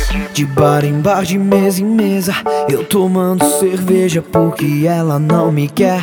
De bar em bar, de mesa em mesa, eu tomando cerveja porque ela não me quer.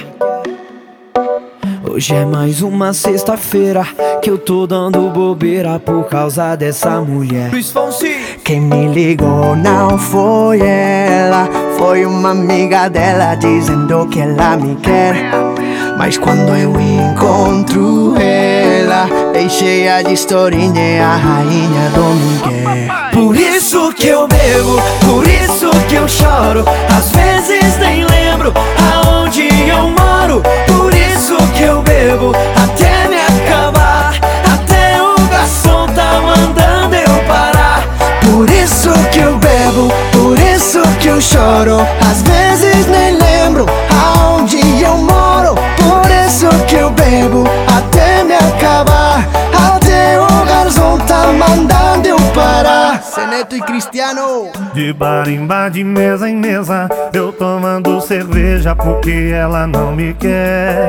Hoje é mais uma sexta-feira que eu tô dando bobeira por causa dessa mulher. Luiz Fonsi. Quem me ligou não foi ela, foi uma amiga dela dizendo que ela me quer. Mas quando eu encontro ela, bem cheia de historinha, é a rainha do Miguel. Por isso que eu bebo, por isso que eu choro, às vezes nem lembro aonde eu moro. Por isso que eu bebo até me acabar, até o garçom tá mandando eu parar. Por isso que eu bebo, por isso que eu choro, às vezes nem lembro aonde eu moro. Por isso que eu bebo até me acabar, até o garçom tá mandando eu parar. Seneto e Cristiano. De bar em bar, de mesa em mesa, eu tomando cerveja porque ela não me quer.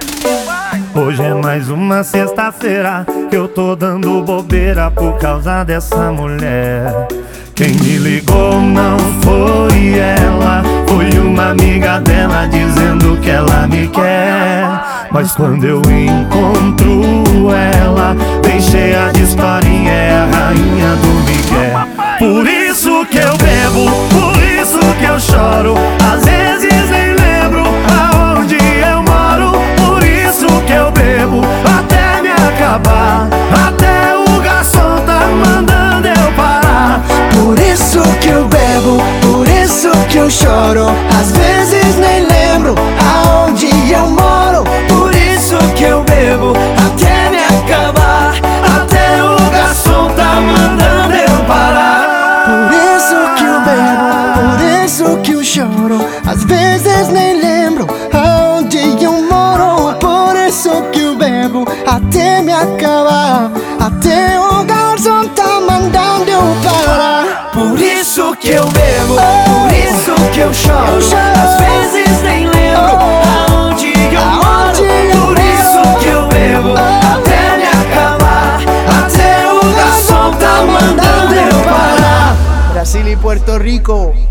Hoje é mais uma sexta-feira que eu tô dando bobeira por causa dessa mulher. Quem me ligou não foi ela, foi uma amiga dela dizendo que ela me quer. Mas quando eu encontro ela, bem cheia de historinha, é a rainha do Miguel. Por isso que eu bebo, por isso que eu choro, às vezes nem lembro aonde eu moro. Por isso que eu bebo até me acabar, até o garçom tá mandando eu parar. Por isso que eu bebo, por isso que eu choro, às vezes nem lembro aonde eu moro. Por isso que eu bebo até me acabar, até o garçom tá mandando eu parar. Por isso que eu bebo, por isso que eu choro, às vezes nem lembro aonde eu moro. Por isso que eu bebo até me acabar, até o garçom tá mandando eu parar. Por isso que eu bebo, por isso que eu choro, às vezes nem lembro aonde eu moro. Por isso que eu bebo até me acabar, até o garçom tá mandando eu parar. Brasil y Puerto Rico.